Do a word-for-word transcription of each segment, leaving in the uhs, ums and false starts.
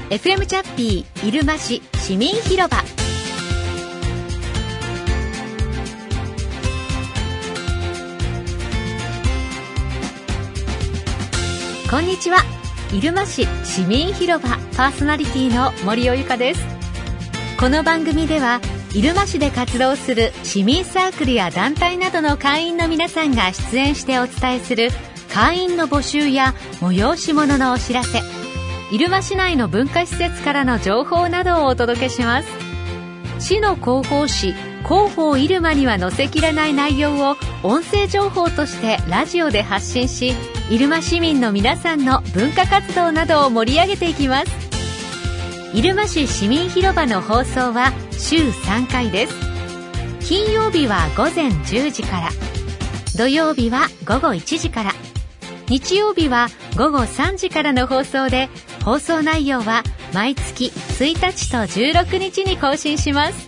エフエム チャッピー入間市市民広場。こんにちは。入間市市民広場パーソナリティの森尾由香です。この番組では入間市で活動する市民サークルや団体などの会員の皆さんが出演してお伝えする会員の募集や催し物のお知らせ、入間市内の文化施設からの情報などをお届けします。市の広報誌広報入間には載せきれない内容を音声情報としてラジオで発信し、入間市民の皆さんの文化活動などを盛り上げていきます。入間市市民広場の放送は週さんかいです。金曜日はごぜんじゅうじから、土曜日はごごいちじから、日曜日はごごさんじからの放送で、放送内容は毎月ついたちとじゅうろくにちに更新します。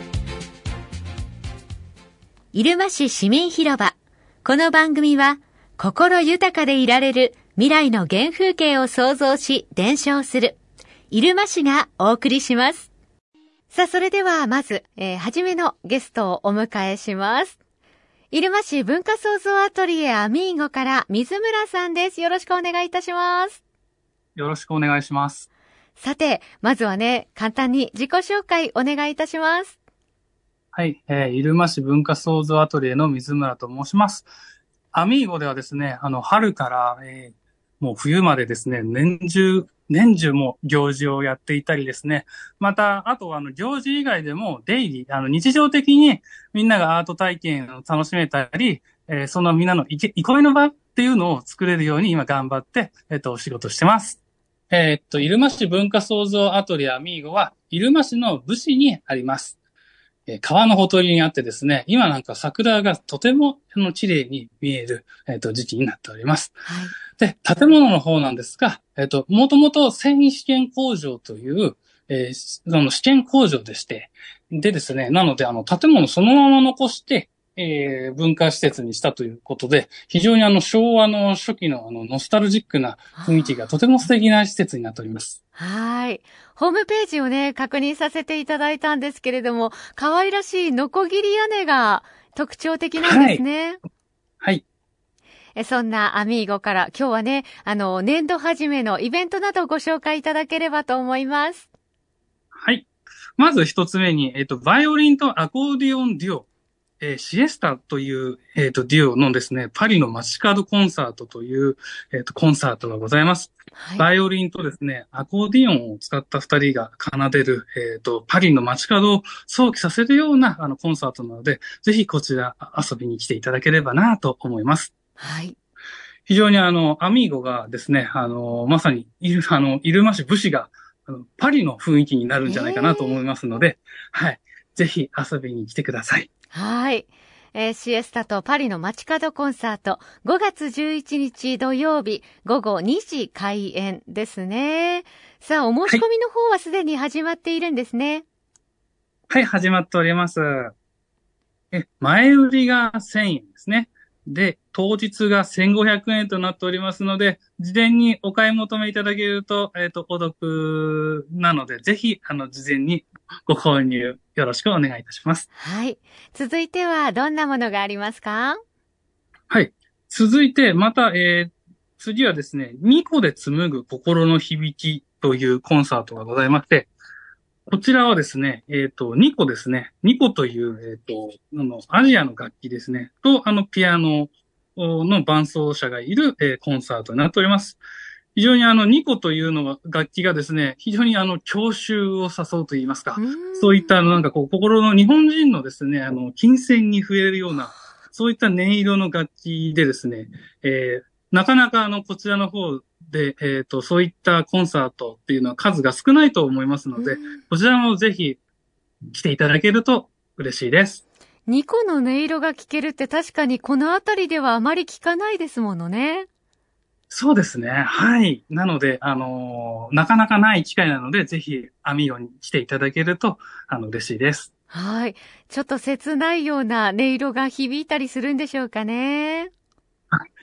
入間市市民広場。この番組は心豊かでいられる未来の原風景を創造し伝承する入間市がお送りします。さあ、それではまず、えー、初めのゲストをお迎えします。入間市文化創造アトリエアミーゴから水村さんです。よろしくお願いいたします。 よろしくお願いします。 さて、まずはね、簡単に自己紹介お願いいたします。 はい、えー、入間市文化創造アトリエの水村と申します。アミーゴではですね、あの、春から、えー、もう冬までですね、年中、年中も行事をやっていたりですね、また、あとはあの、行事以外でもデイリー、あの、日常的にみんながアート体験を楽しめたり、えー、そのみんなの憩いの場っていうのを作れるように今頑張って、えっと、お仕事してます。えー、っと、入間市文化創造アトリエアミーゴは、入間市の武市にあります。えー、川のほとりにあってですね、今なんか桜がとてもあの綺麗に見える、えー、っと時期になっております。 はい、 で、建物の方なんですが、えー、っと、もともと繊維試験工場という、えー、その試験工場でして、でですね、なのであの建物そのまま残して、えー、文化施設にしたということで、非常にあの昭和の初期のあのノスタルジックな雰囲気がとても素敵な施設になっております。 はい。ホームページをね、確認させていただいたんですけれども、可愛らしいノコギリ屋根が特徴的なんですね。 はい。はい、 えそんなアミーゴから今日はね、あの、年度初めのイベントなどをご紹介いただければと思います。 はい。まず一つ目に、えっと、バイオリンとアコーディオンデュオ。えー、シエスタという、えっと、デュオのですね、パリの街角コンサートという、えっと、コンサートがございます。はい、バイオリンとですね、アコーディオンを使った二人が奏でる、えっと、パリの街角を想起させるような、あの、コンサートなので、ぜひこちら遊びに来ていただければなと思います。 はい。 非常にあの、アミーゴがですね、あの、まさに、いる、あの、入間市武士が、あの、パリの雰囲気になるんじゃないかなと思いますので、えー、はい。ぜひ遊びに来てください。 はい。えー、シエスタとパリの街角コンサート、ごがつじゅういちにち土曜日ごごにじ開演ですね。さあ、お申し込みの方はすでに始まっているんですね。 はい、はい、始まっております。え、前売りがせんえんですね。で、当日がせんごひゃくえんとなっておりますので、事前にお買い求めいただけると、えっと、お得なので、ぜひ、あの、事前にご購入よろしくお願いいたします。 はい。続いては、どんなものがありますか？ はい。続いて、また、えー、次はですね、ニコで紡ぐ心の響きというコンサートがございまして、こちらはですね、えっと、ニコですね。ニコという、えっと、あの、アジアの楽器ですね。と、あの、ピアノの伴奏者がいる、えー、コンサートになっております。非常にあの、ニコというのが、楽器がですね、非常にあの、郷愁を誘うと言いますか、そういったあの、なんかこう、心の日本人のですね、あの、金銭に触れるような、そういった音色の楽器でですね、えー、なかなかあの、こちらの方で、えっと、そういったコンサートっていうのは数が少ないと思いますので、こちらもぜひ来ていただけると嬉しいです。 ニコの音色が聞けるって確かにこのあたりではあまり聞かないですものね。 そうですね。はい。なので、あのー、なかなかない機会なので、ぜひ、アミーゴに来ていただけると、あの、嬉しいです。 はい。ちょっと切ないような音色が響いたりするんでしょうかね。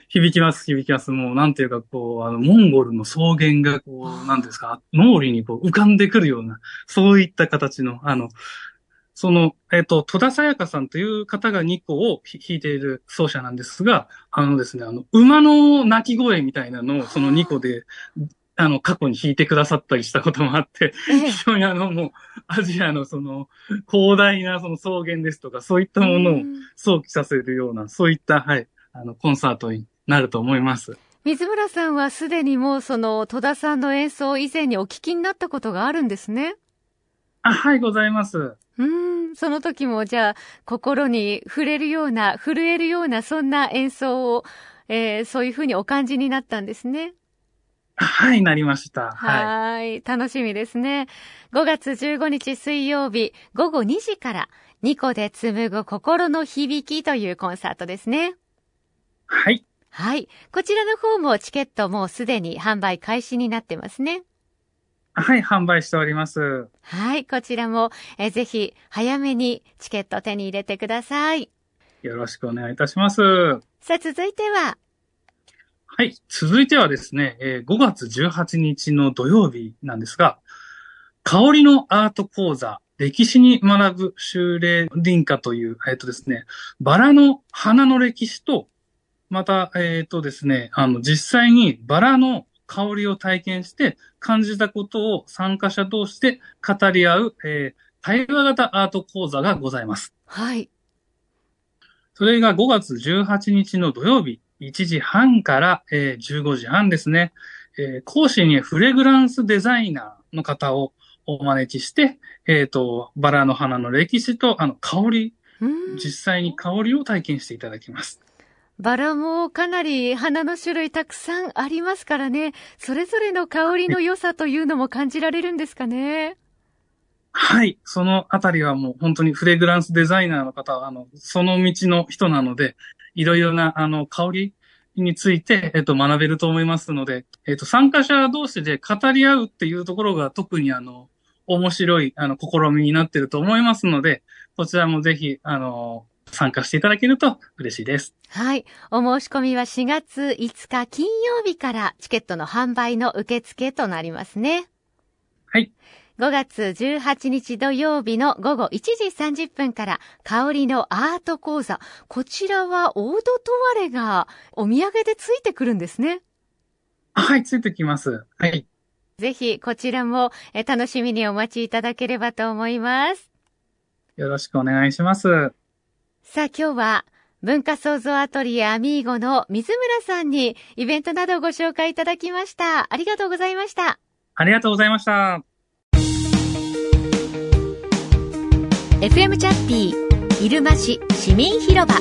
響きます、響きます。もう、なんていうか、こう、あの、モンゴルの草原が、こう、なんですか、脳裏にこう浮かんでくるような、そういった形の、あの、その、えっと、戸田沙也加さんという方がニコを弾いている奏者なんですが、あのですね、あの、馬の鳴き声みたいなのを、そのニコで、あの、過去に弾いてくださったりしたこともあって、非常にあの、もう、アジアのその、広大なその草原ですとか、そういったものを想起させるような、そういった、はい、あの、コンサートになると思います。 水村さんはすでにもうその戸田さんの演奏を以前にお聞きになったことがあるんですね。 あ、はい、ございます。 うーん、その時もじゃあ心に触れるような、震えるようなそんな演奏を、えー、そういうふうにお感じになったんですね。 はい、なりました。 はい。はい。楽しみですね。ごがつじゅうごにち水曜日ごごにじからニコで紡ぐ心の響きというコンサートですね。 はい。 はい。こちらの方もチケットもうすでに販売開始になってますね。 はい、販売しております。 はい、こちらもえぜひ早めにチケット手に入れてください。 よろしくお願いいたします。 さあ、続いてははい、続いてはですね、えー、ごがつじゅうはちにちの土曜日なんですが、香りのアート講座、歴史に学ぶ修練林家という、えっとですね、バラの花の歴史と、また、えっとですね、あの、実際にバラの香りを体験して感じたことを参加者同士で語り合う、えー、対話型アート講座がございます。 はい。 それがごがつじゅうはちにちの土曜日、いちじはんから、えー、じゅうごじはんですね。えー、講師にフレグランスデザイナーの方をお招きして、えっと、バラの花の歴史とあの香り、実際に香りを体験していただきます。 バラもかなり花の種類たくさんありますからね。それぞれの香りの良さというのも感じられるんですかね。 はい。そのあたりはもう本当にフレグランスデザイナーの方は、あの、その道の人なので、いろいろな、あの、香りについて、えっと、学べると思いますので、えっと、参加者同士で語り合うっていうところが特に、あの、面白い、あの、試みになっていると思いますので、こちらもぜひ、あの、参加していただけると嬉しいです。 はい。お申し込みはしがついつか金曜日からチケットの販売の受付となりますね。 はい。 ごがつじゅうはちにち土曜日のごごいちじさんじゅっぷんから香りのアート講座。こちらはオードトワレがお土産でついてくるんですね。 はい、ついてきます。はい。 ぜひこちらもえ楽しみにお待ちいただければと思います。 よろしくお願いします。 さあ今日は文化創造アトリエアミーゴの水村さんにイベントなどをご紹介いただきました。ありがとうございました。 ありがとうございました。 エフエム チャッピー入間市市民広場。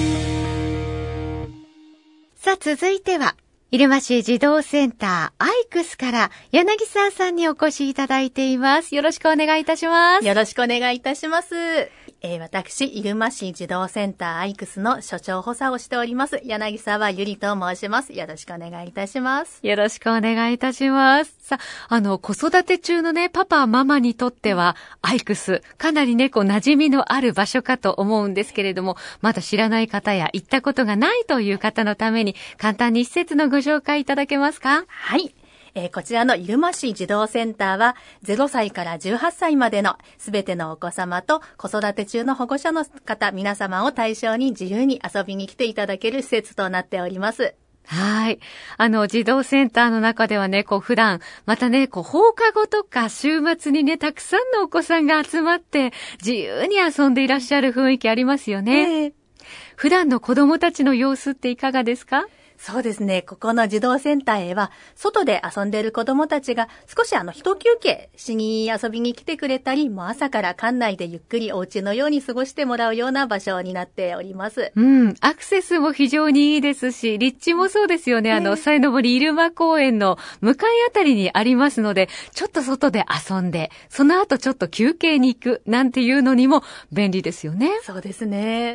さあ続いては入間市児童センターアイクスから柳沢さんにお越しいただいています。よろしくお願いいたします。 よろしくお願いいたします。えー、私、入間市児童センターアイクスの所長補佐をしております、柳沢ゆりと申します。よろしくお願いいたします。 よろしくお願いいたします。さあ、あの、子育て中のね、パパ、ママにとっては、アイクス、かなりね、こう、馴染みのある場所かと思うんですけれども、まだ知らない方や行ったことがないという方のために、簡単に施設のご紹介いただけますか？ はい。えー、こちらの入間市児童センターはゼロさいからじゅうはっさいまでのすべてのお子様と子育て中の保護者の方皆様を対象に自由に遊びに来ていただける施設となっております。 はい。あの、児童センターの中ではね、こう普段、またね、こう放課後とか週末にね、たくさんのお子さんが集まって自由に遊んでいらっしゃる雰囲気ありますよね。えー、普段の子供たちの様子っていかがですか？ そうですね。ここの児童センターへは、外で遊んでいる子どもたちが少しあの、一休憩しに遊びに来てくれたり、もう朝から館内でゆっくりお家のように過ごしてもらうような場所になっております。 うん。アクセスも非常にいいですし、立地もそうですよね。あの、西登入間公園の向かいあたりにありますので、ちょっと外で遊んで、その後ちょっと休憩に行くなんていうのにも便利ですよね。 そうですね。 うん。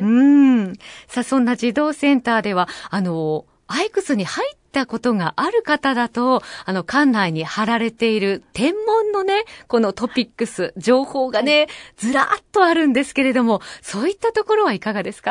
さあ、そんな児童センターでは、あの、アイクスに入ったことがある方だと、あの、館内に貼られている天文のね、このトピックス、情報がね、ずらーっとあるんですけれども、そういったところはいかがですか？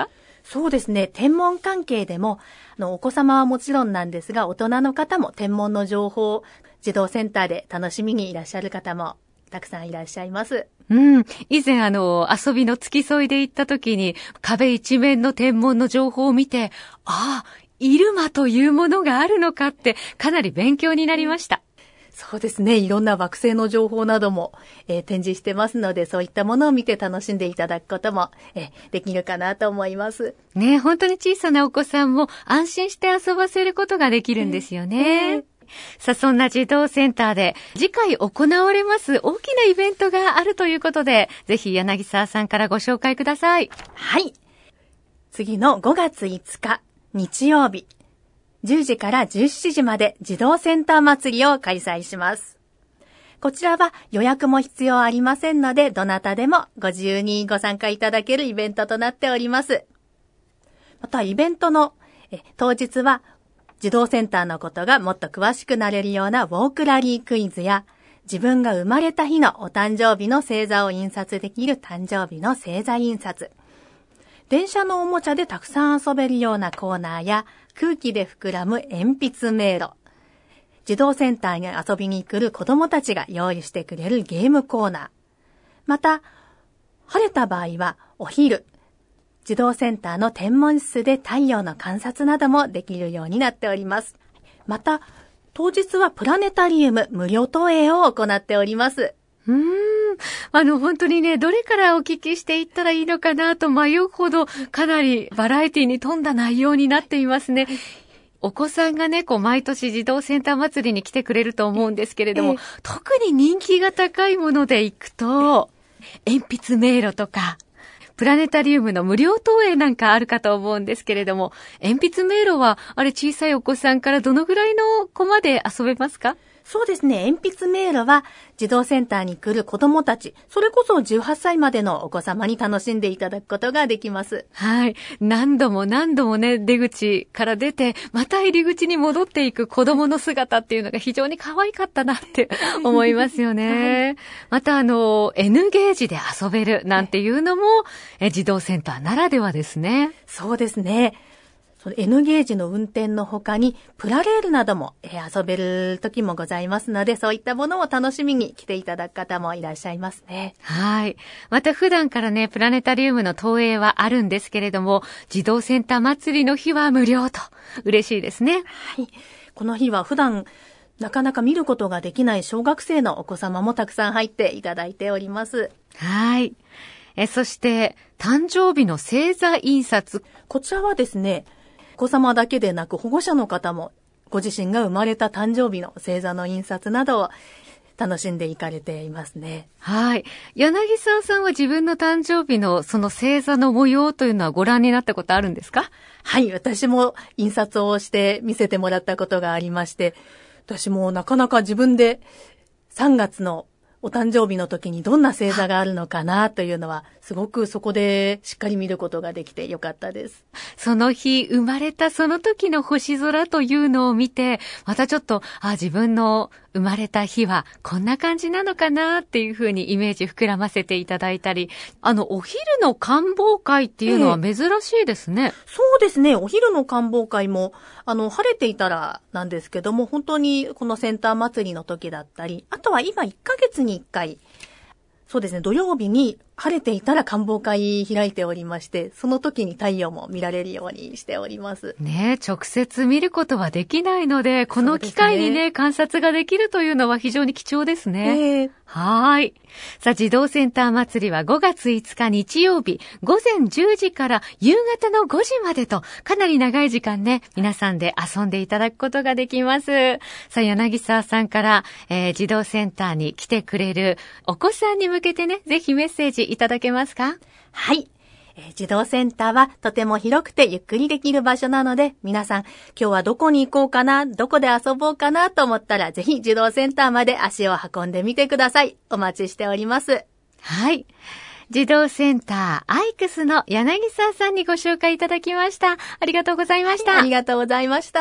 そうですね。天文関係でも、あの、お子様はもちろんなんですが、大人の方も天文の情報を児童センターで楽しみにいらっしゃる方もたくさんいらっしゃいます。 うん。以前あの、遊びの付き添いで行った時に、壁一面の天文の情報を見て、ああ、入間というものがあるのかって、かなり勉強になりました。 そうですね。いろんな惑星の情報なども、えー、展示してますので、そういったものを見て楽しんでいただくことも、えー、できるかなと思います。 ね、本当に小さなお子さんも安心して遊ばせることができるんですよね。えー、さあ、そんな児童センターで次回行われます大きなイベントがあるということで、ぜひ柳沢さんからご紹介ください。 はい。次のごがついつか、日曜日。じゅうじからじゅうしちじまで児童センター祭りを開催します。こちらは予約も必要ありませんので、どなたでもご自由にご参加いただけるイベントとなっております。またイベントのえ当日は児童センターのことがもっと詳しくなれるようなウォークラリークイズや、自分が生まれた日のお誕生日の星座を印刷できる誕生日の星座印刷、電車のおもちゃでたくさん遊べるようなコーナーや、空気で膨らむ鉛筆迷路、児童センターに遊びに来る子供たちが用意してくれるゲームコーナー、また晴れた場合はお昼、児童センターの天文室で太陽の観察などもできるようになっております。また当日はプラネタリウム無料投影を行っております。 うーん。あの、本当にね、どれからお聞きしていったらいいのかなと迷うほど、かなりバラエティに富んだ内容になっていますね。お子さんがね、こう、毎年児童センター祭りに来てくれると思うんですけれども、ええ、特に人気が高いもので行くと、鉛筆迷路とか、プラネタリウムの無料投影なんかあるかと思うんですけれども、鉛筆迷路は、あれ小さいお子さんからどのぐらいの子まで遊べますか？ そうですね。鉛筆迷路は児童センターに来る子供たち、それこそじゅうはっさいまでのお子様に楽しんでいただくことができます。 はい。何度も何度もね、出口から出て、また入り口に戻っていく子供の姿っていうのが非常に可愛かったなって思いますよね。はい、またあの、N ゲージで遊べるなんていうのも、え児童センターならではですね。 そうですね。その N ゲージの運転の他にプラレールなども遊べる時もございますので、そういったものを楽しみに来ていただく方もいらっしゃいますね。 はい。また普段からね、プラネタリウムの投影はあるんですけれども、児童センター祭りの日は無料と嬉しいですね。 はい。この日は普段なかなか見ることができない小学生のお子様もたくさん入っていただいております。 はい。え、そして誕生日の星座印刷。 こちらはですね、お子様だけでなく保護者の方もご自身が生まれた誕生日の星座の印刷などを楽しんでいかれていますね。 はい。柳沢さんは自分の誕生日のその星座の模様というのはご覧になったことあるんですか？ はい。私も印刷をして見せてもらったことがありまして、私もなかなか自分でさんがつのお誕生日の時にどんな星座があるのかなというのはすごくそこでしっかり見ることができてよかったです。 その日生まれたその時の星空というのを見て、またちょっとあ自分の生まれた日はこんな感じなのかなっていうふうにイメージ膨らませていただいたり、あのお昼の観望会っていうのは珍しいですね。 ええ、そうですね。お昼の観望会もあの晴れていたらなんですけども、本当にこのセンター祭りの時だったり、あとは今いっかげつにいっかい、そうですね、土曜日に晴れていたら観望会開いておりまして、その時に太陽も見られるようにしております。 ねえ、直接見ることはできないので、この機会にね、ね観察ができるというのは非常に貴重ですね。えー、はーい。さあ、児童センター祭りはごがついつか日曜日、午前じゅうじから夕方のごじまでと、かなり長い時間ね、皆さんで遊んでいただくことができます。さあ、柳沢さんから、えー、児童センターに来てくれるお子さんに向けてね、ぜひメッセージいただけますか？ はい。えー、児童センターはとても広くてゆっくりできる場所なので、皆さん今日はどこに行こうかな、どこで遊ぼうかなと思ったら、ぜひ児童センターまで足を運んでみてください。お待ちしております。 はい。児童センターアイクスの柳沢さんにご紹介いただきました。ありがとうございました。 はい、ありがとうございました。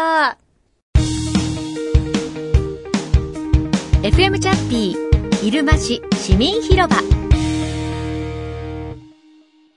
エフエム チャッピー入間市市民広場。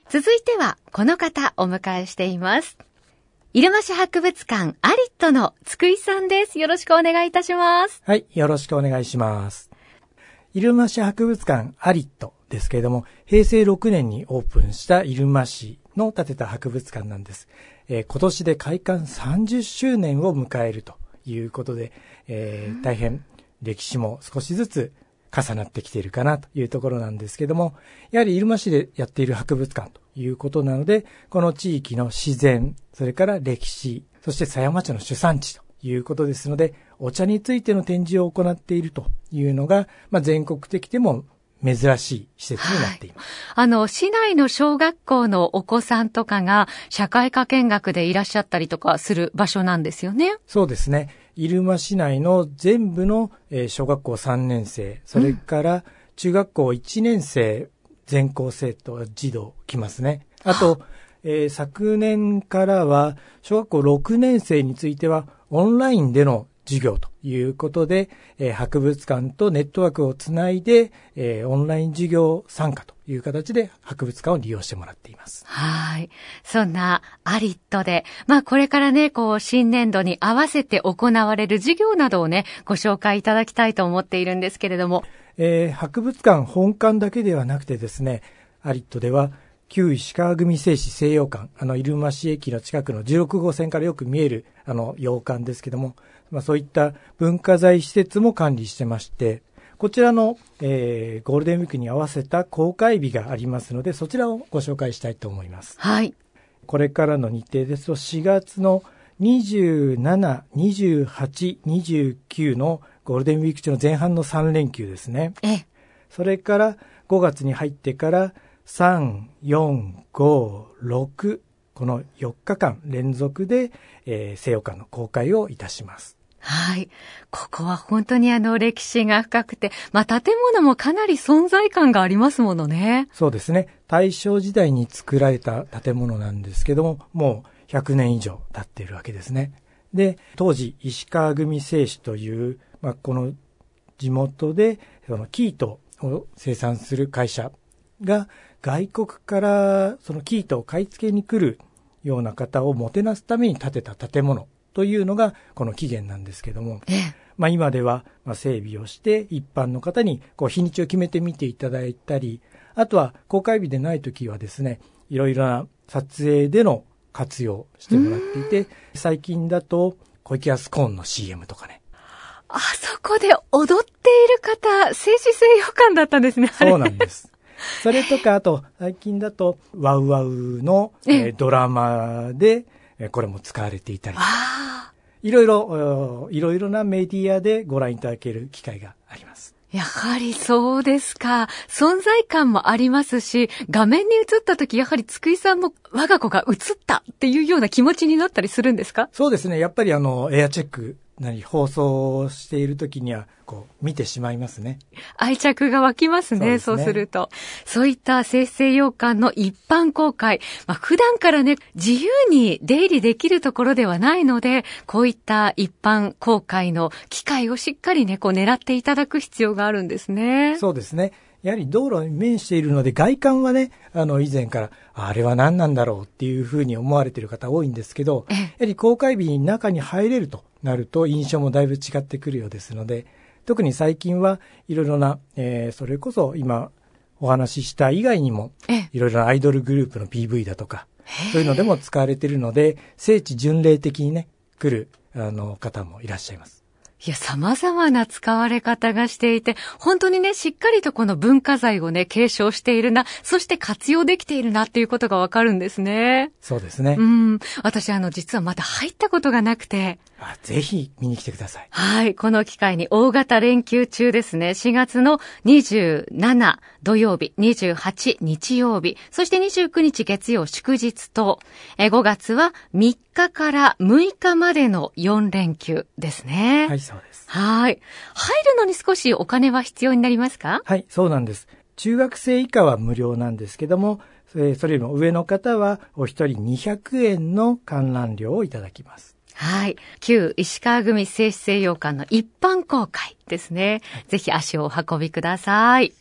続いてはこの方お迎えしています。入間市博物館アリットの津久井さんです。よろしくお願いいたします。 はい、よろしくお願いします。入間市博物館アリットですけれども、へいせいろくねんにオープンした入間市の建てた博物館なんです。えー、今年で開館さんじゅっしゅうねんを迎えるということで、えー、大変歴史も少しずつ重なってきているかなというところなんですけども、やはり入間市でやっている博物館ということなので、この地域の自然、それから歴史、そして狭山茶の主産地ということですので、お茶についての展示を行っているというのが、まあ、全国的でも珍しい施設になっています。 はい、あの、市内の小学校のお子さんとかが社会科見学でいらっしゃったりとかする場所なんですよね。 そうですね。入間市内の全部の、えー、小学校さんねんせい、それから中学校いちねんせい全校生徒児童来ますね。あと、えー、昨年からは小学校ろくねんせいについてはオンラインでの授業ということで、えー、博物館とネットワークをつないで、えー、オンライン授業参加という形で博物館を利用してもらっています。 はい。そんなアリットで、まあこれからね、こう新年度に合わせて行われる授業などをね、ご紹介いただきたいと思っているんですけれども。 えー、博物館本館だけではなくてですね、アリットでは旧石川組製紙西洋館、あの入間市駅の近くのじゅうろくごうせんからよく見えるあの洋館ですけども、まあ、そういった文化財施設も管理してまして、こちらの、えー、ゴールデンウィークに合わせた公開日がありますので、そちらをご紹介したいと思います。 はい。 これからの日程ですとしがつのにじゅうしち、にじゅうはち、にじゅうきゅうのゴールデンウィーク中の前半のさんれんきゅうですね。 ええ。 それからごがつに入ってからさん、よん、ご、ろくこのよっかかん連続で、えー、西洋館の公開をいたします。 はい。ここは本当にあの歴史が深くて、まあ建物もかなり存在感がありますものね。 そうですね。大正時代に作られた建物なんですけども、もうひゃくねん以上経っているわけですね。で、当時石川組製紙という、まあ、この地元でその生糸を生産する会社が外国からその生糸を買い付けに来るような方をもてなすために建てた建物というのがこの起源なんですけども、 ええ、 まあ今ではまあ整備をして一般の方にこう日にちを決めて見ていただいたり、あとは公開日でないときはですね、いろいろな撮影での活用してもらっていて、最近だと小池康コーンの シーエム とかね。 あそこで踊っている方、静止西洋館だったんですね。 そうなんです。それとか、あと最近だとワウワウの、えー、ドラマでこれも使われていたり、いろいろ、いろいろなメディアでご覧いただける機会があります。 やはりそうですか。存在感もありますし、画面に映った時やはり津久井さんも我が子が映ったっていうような気持ちになったりするんですか？ そうですね。やっぱりあの、エアチェックなり放送している時にはこう見てしまいますね。 愛着が湧きますね。そうですね。そうすると、そういった静止西洋館の一般公開、まあ、普段からね自由に出入りできるところではないので、こういった一般公開の機会をしっかりねこう狙っていただく必要があるんですね。 そうですね。やはり道路に面しているので外観はね、あの以前からあれは何なんだろうっていうふうに思われている方多いんですけど、やはり公開日に中に入れるとなると印象もだいぶ違ってくるようですので、特に最近はいろいろな、えー、それこそ今お話しした以外にもいろいろなアイドルグループの ピーブイ だとかそういうのでも使われているので、聖地巡礼的にね来るあの方もいらっしゃいます。 いや、様々な使われ方がしていて、本当にね、しっかりとこの文化財をね、継承しているな、そして活用できているなっていうことがわかるんですね。 そうですね。 うん。私、あの、実はまだ入ったことがなくて。 あ、ぜひ見に来てください。 はい。この機会に大型連休中ですね、しがつのにじゅうしち土曜日、にじゅうはち日曜日、そしてにじゅうくにち月曜祝日と、えごがつはみっかからむいかまでのよんれんきゅうですね。 はい、そうです。 はい。入るのに少しお金は必要になりますか？ はい、そうなんです。中学生以下は無料なんですけども、それよりも上の方はお一人にひゃくえんの観覧料をいただきます。 はい。旧石川組静止西洋館の一般公開ですね。はい、ぜひ足をお運びください。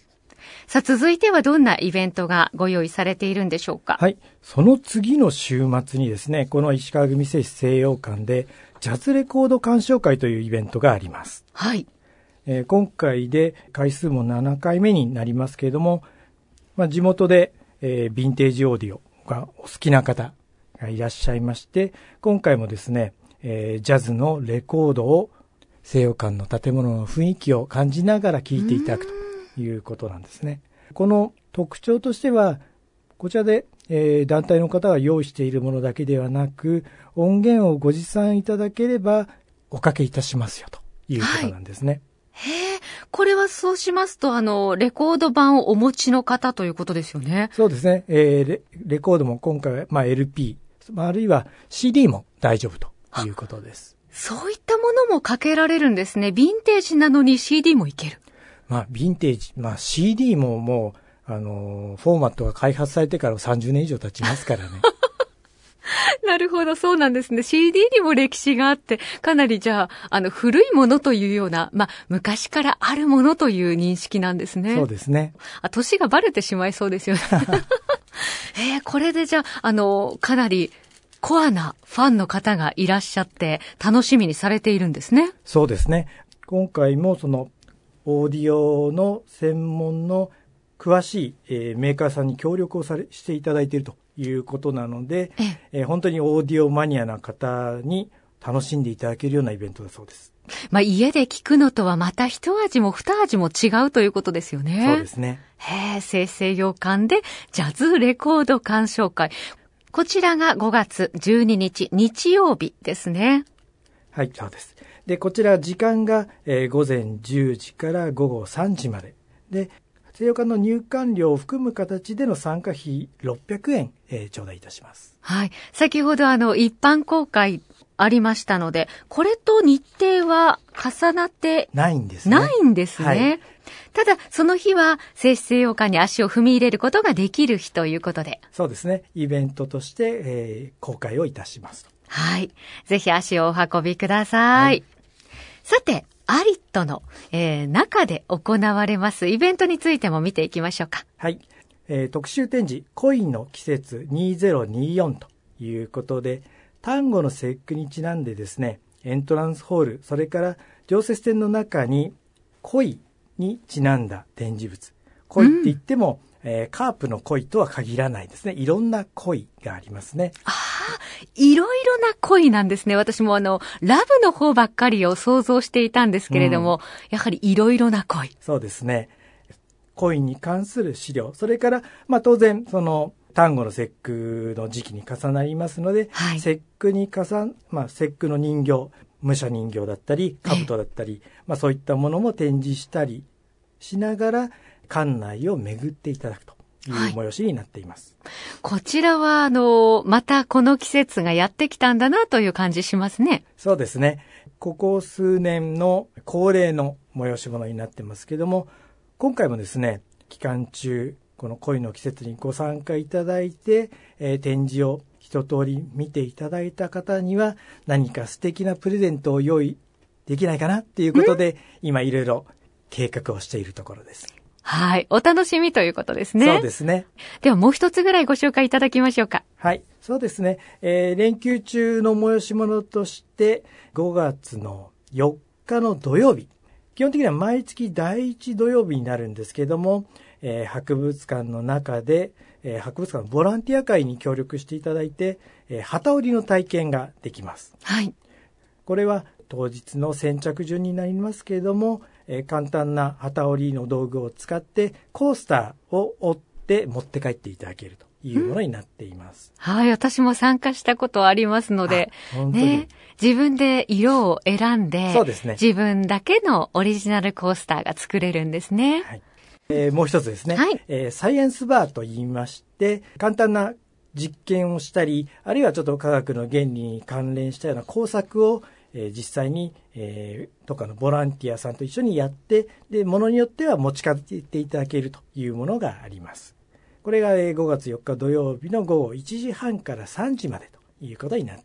さあ、続いてはどんなイベントがご用意されているんでしょうか。 はい。その次の週末にですね、この石川組製紙西洋館でジャズレコード鑑賞会というイベントがあります。 はい。 えー、今回で回数もななかいめになりますけれども、まあ、地元で、えー、ヴィンテージオーディオがお好きな方がいらっしゃいまして、今回もですね、えー、ジャズのレコードを西洋館の建物の雰囲気を感じながら聴いていただくということなんですね。この特徴としては、こちらで、えー、団体の方が用意しているものだけではなく、音源をご持参いただければおかけいたしますよということなんですね。 はい、へえ、これはそうしますと、あの、レコード版をお持ちの方ということですよね。 そうですね。えー、レ, レコードも今回は、まあ、エルピー、あるいは シーディー も大丈夫ということです。 そういったものもかけられるんですね。ヴィンテージなのに シーディー もいける。 まあ、ヴィンテージ、まあ シーディー ももう、あの、フォーマットが開発されてからさんじゅうねん以上経ちますからね。 なるほど、そうなんですね。シーディー にも歴史があって、かなりじゃあ、あの、古いものというような、まあ、昔からあるものという認識なんですね。 そうですね。 あ、年がバレてしまいそうですよね。えー、これでじゃあ、あの、かなりコアなファンの方がいらっしゃって、楽しみにされているんですね。 そうですね。今回もその、オーディオの専門の詳しい、えー、メーカーさんに協力をされしていただいているということなので、ええー、本当にオーディオマニアな方に楽しんでいただけるようなイベントだそうです。 まあ、家で聞くのとはまた一味も二味も違うということですよね。 そうですね。 へえ、西西洋館でジャズレコード鑑賞会。こちらがごがつじゅうににち日曜日ですね。 はい、そうです。で、こちら時間が、えー、ごぜんじゅうじからごごさんじまで。で、西洋館の入館料を含む形での参加費ろっぴゃくえん、えー、頂戴いたします。 はい。先ほどあの一般公開ありましたので、これと日程は重なってないんですね。 ないんですね。はい、ただ、その日は西西洋館に足を踏み入れることができる日ということで。 そうですね。イベントとして、えー、公開をいたします。 はい。ぜひ足をお運びください。はい、さて、アリットの、えー、中で行われますイベントについても見ていきましょうか。 はい。えー、特集展示、恋の季節にせんにじゅうよんということで、端午の節句にちなんでですね、エントランスホール、それから常設展の中に恋にちなんだ展示物。恋って言っても、うん、えー、カープの恋とは限らないですね。いろんな恋がありますね。 ああ、いろいろな恋なんですね。私もあの、ラブの方ばっかりを想像していたんですけれども、うん、やはりいろいろな恋。 そうですね。恋に関する資料、それから、まあ当然、その、端午の節句の時期に重なりますので、はい、節句に重、まあ節句の人形、武者人形だったり、兜だったり、まあそういったものも展示したりしながら、館内を巡っていただくという催しになっています。 はい、こちらは、あの、またこの季節がやってきたんだなという感じしますね。 そうですね。ここ数年の恒例の催し物になってますけども、今回もですね、期間中、この恋の季節にご参加いただいて、えー、展示を一通り見ていただいた方には、何か素敵なプレゼントを用意できないかなっていうことで、今いろいろ計画をしているところです。 はい。お楽しみということですね。 そうですね。 ではもう一つぐらいご紹介いただきましょうか。 はい。そうですね。えー、連休中の催し物として、ごがつのよっかの土曜日。基本的には毎月だいいち土曜日になるんですけども、えー、博物館の中で、えー、博物館のボランティア会に協力していただいて、えー、機織りの体験ができます。 はい。 これは当日の先着順になりますけれども、えー、簡単な機織りの道具を使ってコースターを折って持って帰っていただけるというものになっています。 はい、私も参加したことありますので、ね、自分で色を選んで、 そうですね、 自分だけのオリジナルコースターが作れるんですね。 はい、えー、もう一つですね、はい、えー、サイエンスバーと言いまして、簡単な実験をしたり、あるいはちょっと科学の原理に関連したような工作を、えー、実際に、えー、とかのボランティアさんと一緒にやって、で、ものによっては持ち帰っていただけるというものがあります。これがごがつよっか土曜日のごごいちじはんからさんじまでということになっています。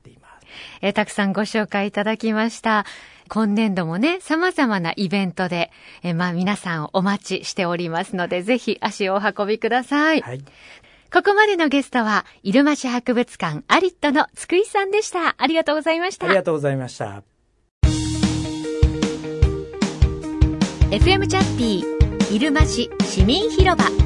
えー、たくさんご紹介いただきました。今年度もね、様々なイベントで、えー、まあ皆さんお待ちしておりますので、ぜひ足をお運びください。はい。ここまでのゲストは、入間市博物館アリットの津久井さんでした。ありがとうございました。 ありがとうございました。 エフエム チャッピー、入間市市民広場。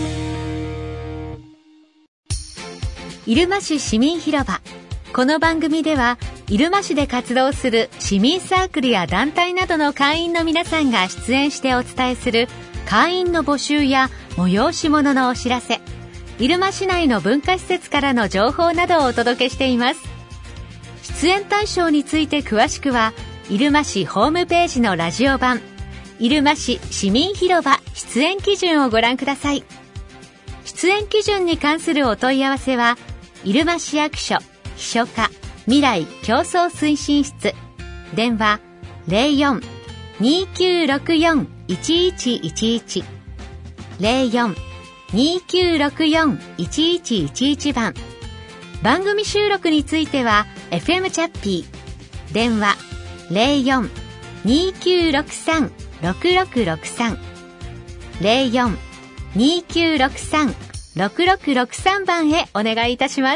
入間市市民広場。この番組では、入間市で活動する市民サークルや団体などの会員の皆さんが出演してお伝えする会員の募集や催し物のお知らせ、入間市内の文化施設からの情報などをお届けしています。出演対象について詳しくは、入間市ホームページのラジオ版、入間市市民広場出演基準をご覧ください。出演基準に関するお問い合わせは、入間市役所秘書課未来競争推進室、電話 ゼロよん にーきゅうろくよん いちいちいちいち ゼロよん にーきゅうろくよん いちいちいちいち 番。番組収録については エフエム チャッピー、電話 ゼロよん にーきゅうろくさん ろくろくろくさん ゼロよん にーきゅうろくさん ろくろくろくさん 番へお願いいたします。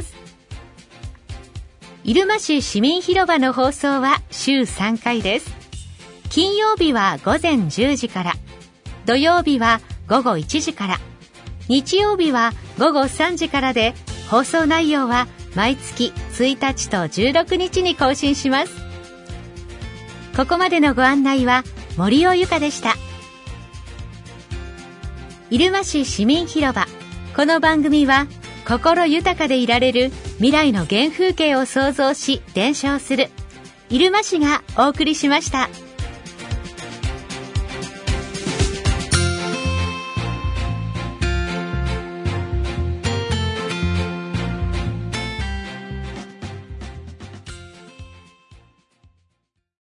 入間市市民広場の放送は週さんかいです。金曜日はごぜんじゅうじから、土曜日はごごいちじから、日曜日はごごさんじからで、放送内容は毎月ついたちとじゅうろくにちに更新します。ここまでのご案内は森尾由香でした。入間市市民広場。この番組は心豊かでいられる未来の原風景を創造し伝承する入間市がお送りしました。